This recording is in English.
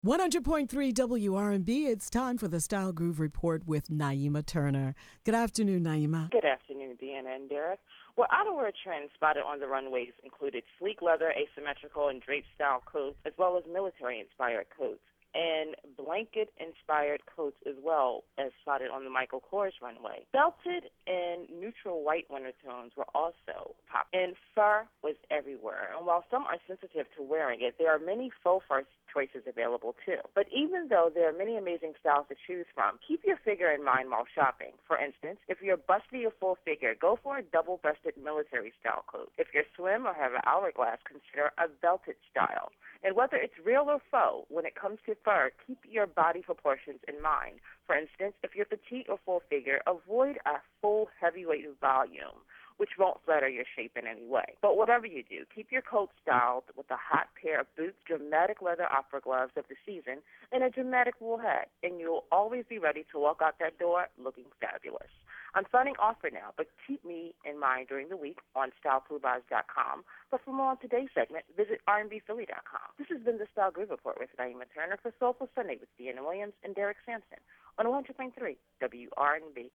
100.3 WRB. It's time for the Style Groove Report with Naima Turner. Good afternoon, Naima. Good afternoon, Deanna and Derek. Well, outerwear trends spotted on the runways included sleek leather, asymmetrical, and drape-style coats, as well as military-inspired coats, and blanket-inspired coats as well as spotted on the Michael Kors runway. Belted and neutral white winter tones were also pop, and fur was everywhere. And while some are sensitive to wearing it, there are many faux fur choices available too. But even though there are many amazing styles to choose from, keep your figure in mind while shopping. For instance, if you're busty or full figure, go for a double-breasted military style coat. If you're slim or have an hourglass, consider a belted style. And whether it's real or faux, when it comes to fur, keep your body proportions in mind. For instance, if you're petite or full figure, avoid a full heavyweight volume, which won't flatter your shape in any way. But whatever you do, keep your coat styled with a hot pair of boots, dramatic leather opera gloves of the season, and a dramatic wool hat, and you'll always be ready to walk out that door looking fabulous. I'm signing off for now, but keep me in mind during the week on StylePlumas.com. But for more on today's segment, visit RNBPhilly.com. This has been the Style Groove Report with Naima Turner for Soulful Sunday with Deanna Williams and Derek Sampson on 100.3 WRNB.